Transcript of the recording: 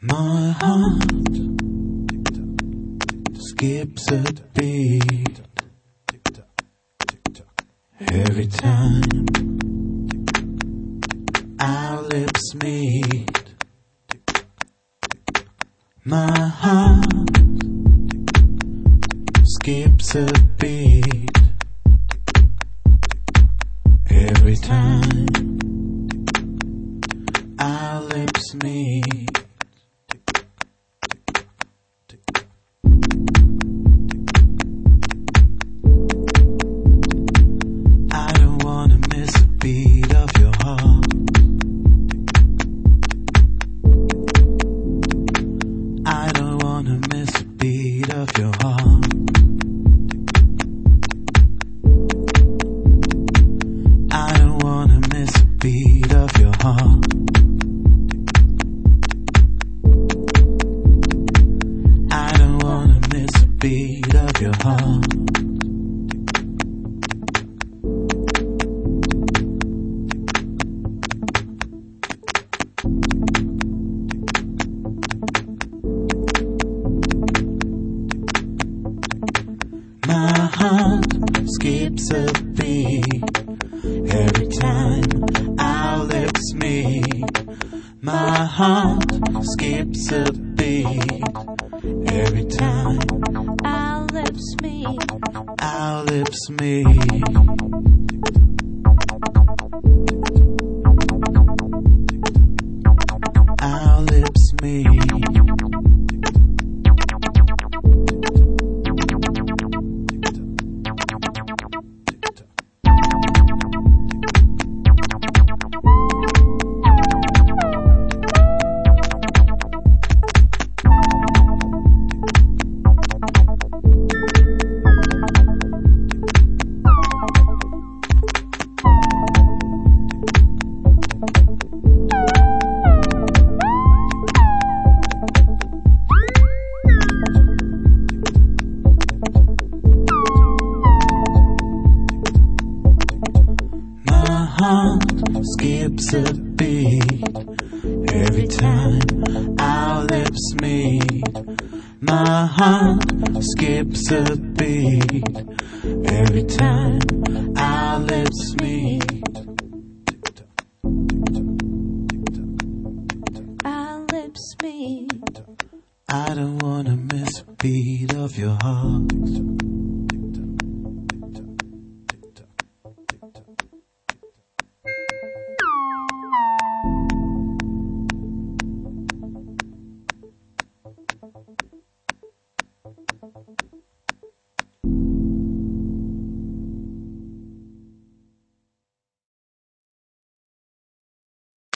My heart skips a beat every time our lips meet. My heart skips a beat every time our lips meet. I don't wanna miss a beat of your heart. I don't wanna miss a beat of your heart. I don't wanna miss a beat of your heart. I don't wanna miss a beat of your heart. My heart skips a beat every time our lips meet. My heart skips a beat every time our lips meet. our lips meet. Our lips meet. My heart skips a beat every time our lips meet. My heart skips a beat every time our lips meet. Our lips meet. I don't wanna miss a beat of your heart.